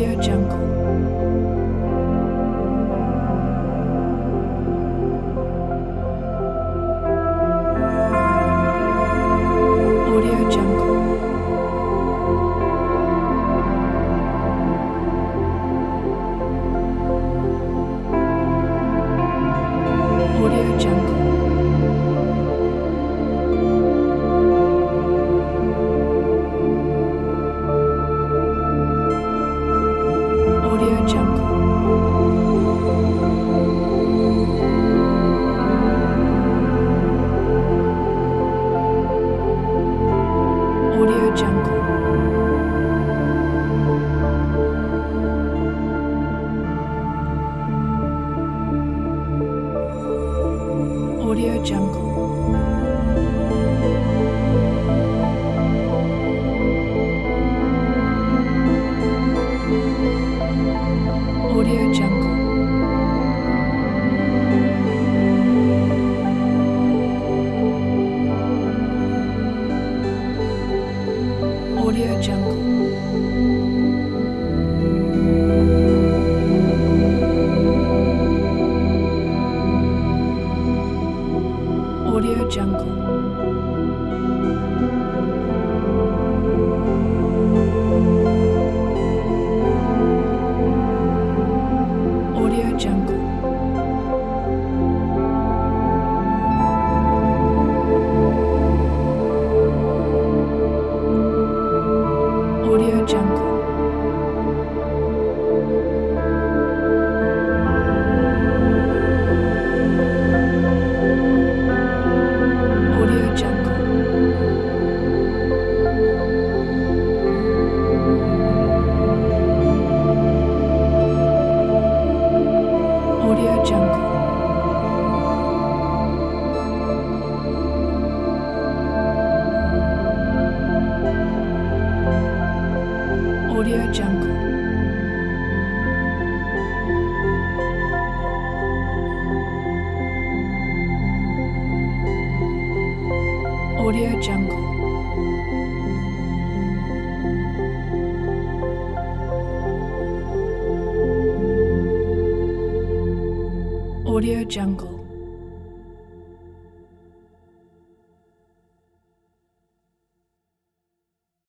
Audio Jungle. Audio Jungle. Audio Jungle. Audio Jungle. Audio Jungle. Audio Jungle. Audio Jungle. Audio Jungle. Audio Jungle. Audio Jungle. Audio Jungle. Audio Jungle. Audio Jungle. Audio Jungle. Audio Jungle. Audio Jungle.